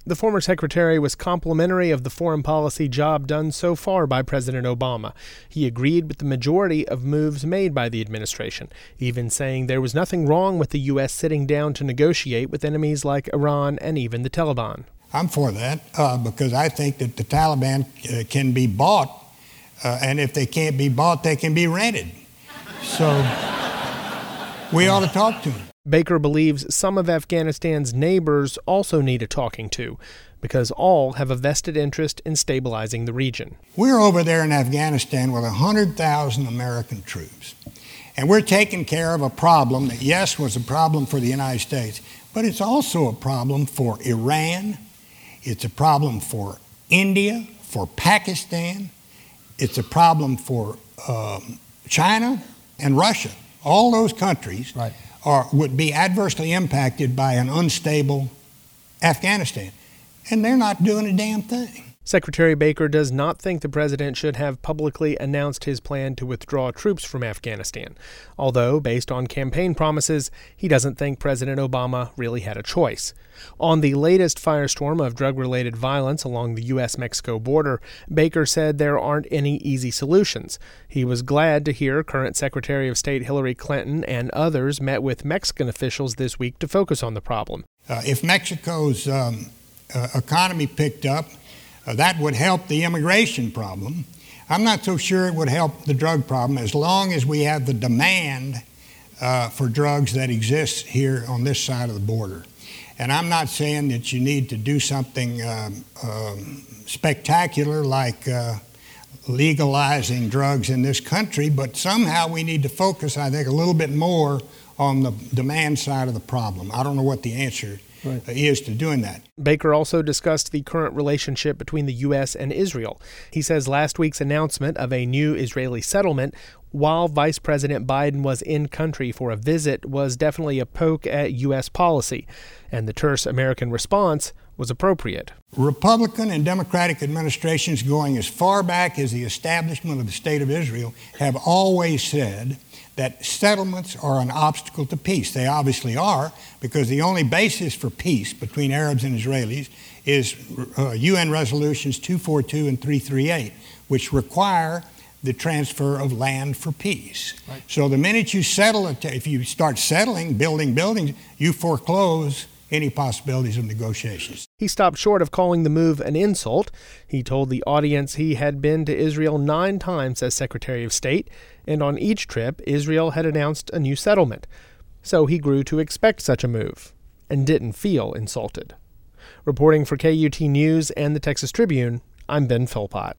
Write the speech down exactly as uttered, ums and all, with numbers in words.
The former secretary was complimentary of the foreign policy job done so far by President Obama. He agreed with the majority of moves made by the administration, even saying there was nothing wrong with the U S sitting down to negotiate with enemies like Iran and even the Taliban. I'm for that uh, because I think that the Taliban uh, can be bought, uh, and if they can't be bought, they can be rented. So we ought to talk to them. Baker believes some of Afghanistan's neighbors also need a talking to, because all have a vested interest in stabilizing the region. We're over there in Afghanistan with one hundred thousand American troops, and we're taking care of a problem that, yes, was a problem for the United States, but it's also a problem for Iran, it's a problem for India, for Pakistan, it's a problem for um, China and Russia. All those countries right. Are, would be adversely impacted by an unstable Afghanistan. And they're not doing a damn thing. Secretary Baker does not think the president should have publicly announced his plan to withdraw troops from Afghanistan, although, based on campaign promises, he doesn't think President Obama really had a choice. On the latest firestorm of drug-related violence along the U S Mexico border, Baker said there aren't any easy solutions. He was glad to hear current Secretary of State Hillary Clinton and others met with Mexican officials this week to focus on the problem. Uh, if Mexico's um, uh, economy picked up, Uh, that would help the immigration problem. I'm not so sure it would help the drug problem as long as we have the demand uh, for drugs that exists here on this side of the border. And I'm not saying that you need to do something um, um, spectacular like uh, legalizing drugs in this country, but somehow we need to focus, I think, a little bit more on the demand side of the problem. I don't know what the answer Right. is to doing that. Baker also discussed the current relationship between the U S and Israel. He says last week's announcement of a new Israeli settlement, while Vice President Biden was in country for a visit, was definitely a poke at U S policy, and the terse American response was appropriate. Republican and Democratic administrations going as far back as the establishment of the State of Israel have always said that settlements are an obstacle to peace. They obviously are, because the only basis for peace between Arabs and Israelis is uh, U N resolutions two forty-two and three thirty-eight, which require the transfer of land for peace. Right. So the minute you settle, if you start settling, building buildings, you foreclose any possibilities of negotiations. He stopped short of calling the move an insult. He told the audience he had been to Israel nine times as Secretary of State, and on each trip, Israel had announced a new settlement. So he grew to expect such a move, and didn't feel insulted. Reporting for K U T News and the Texas Tribune, I'm Ben Philpott.